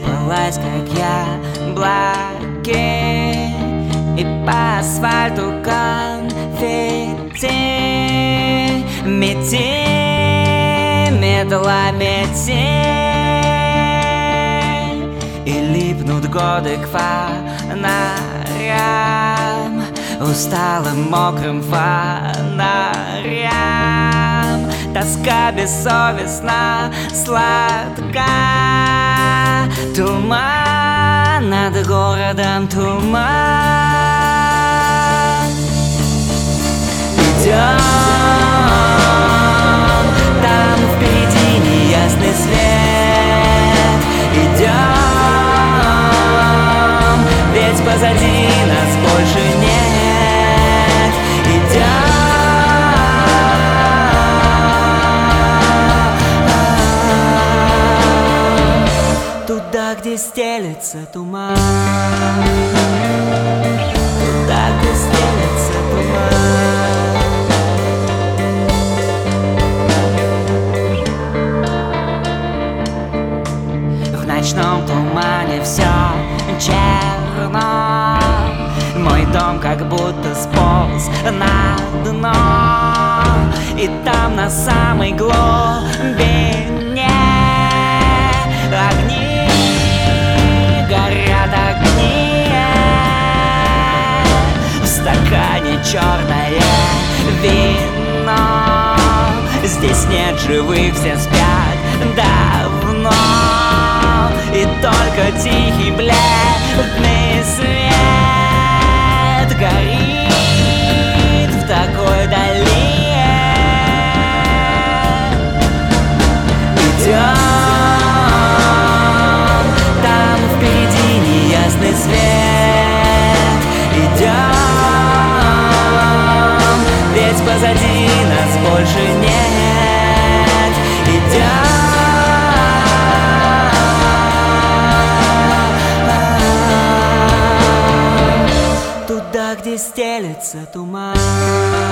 рассыпалась, как яблоки, и по асфальту конфетти. Мети, медла, мети, и липнут годы к фонарям, усталым мокрым фонарям. Тоска бессовестна, сладка. Туман над городом, туман. Идем, там впереди неясный свет. Идем, ведь позади нас больше нет. Идем туда, где стелется туман. Туда, где стелется туман. В ночном тумане все черно. Мой дом как будто сполз на дно, и там на самой глубине огни, горят огни. В стакане черное вино. Здесь нет живых, все спят давно, и только тихий бледный свет горит в такой дали. Идем, там впереди неясный свет. Идем, ведь позади нас больше нет. Идем туда, где стелется туман.